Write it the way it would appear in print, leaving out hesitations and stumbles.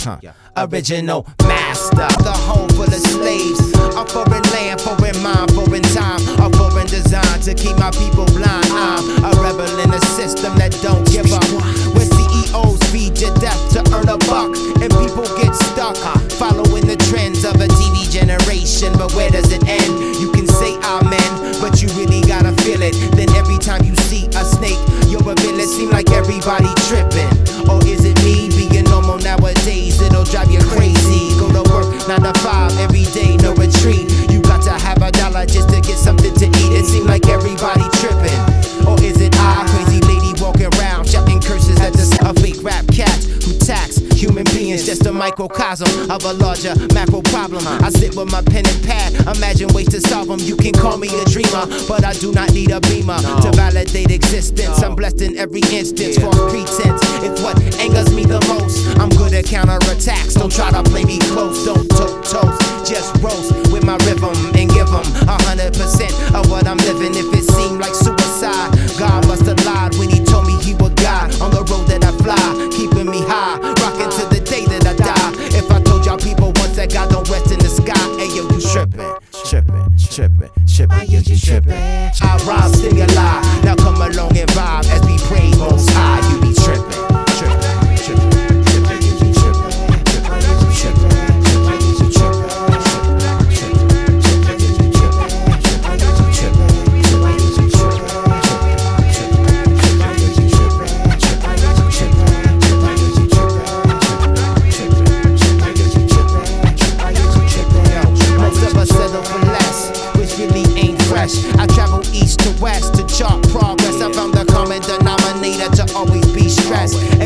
Original master, the home full of slaves. A foreign land, foreign mind, foreign time, a foreign design to keep my people blind. I'm a rebel in a system that don't give up, where CEOs feed you death to earn a buck, and people get stuck following the trends of a TV generation. But where does it end? You can say amen, but you really gotta feel it. Then every time you see a snake, you're a villain. Seem like everybody tripping, or is it me being normal nowadays? It'll drive you crazy. Go to work 9 to 5 every day, no retreat. You got to have $1 just to get something to eat. It seems like everybody tripping, or is it I? Crazy lady walking around shouting curses at this a fake rap cat who tax human beings, just a microcosm of a larger macro problem. I sit with my pen and pad, imagine ways to solve them. You can call me a dreamer, but I do not need a beamer to validate existence. I'm blessed in every instance. False pretense is what angers me the most. I'm good at counterattacks, don't try to play me close. Don't toast, just roast with my rhythm and give them 100% of what I'm living. If it seemed like suicide, God must have lied when he told me he would guide on the road that I fly, keeping me high, rocking to the day that I die. If I told y'all people once that God don't rest in the sky, hey yo, you trippin', yo, you trippin'. I rhyme stimuli, now come along and vibe as we pray most high. You be trippin'. I travel east to west to chart progress. I found the common denominator to always be stressed.